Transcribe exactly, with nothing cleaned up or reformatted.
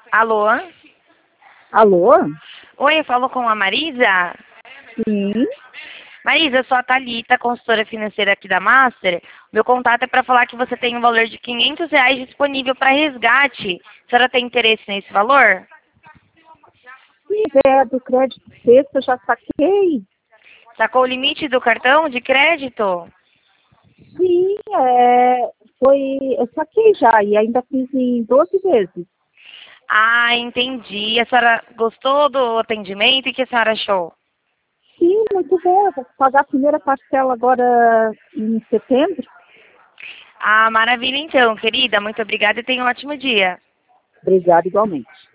Alô? Alô? Oi, eu falo com a Marisa? Sim. Marisa, eu sou a Thalita, consultora financeira aqui da Master. Meu contato é para falar que você tem um valor de quinhentos reais disponível para resgate. A senhora tem interesse nesse valor? Sim, é do crédito sexto, eu já saquei. Sacou o limite do cartão de crédito? Sim, é, foi, eu saquei já e ainda fiz em doze vezes. Ah, entendi. A senhora gostou do atendimento? E o que a senhora achou? Sim, muito bom. Eu vou pagar a primeira parcela agora em setembro. Ah, maravilha então, querida. Muito obrigada e tenha um ótimo dia. Obrigada igualmente.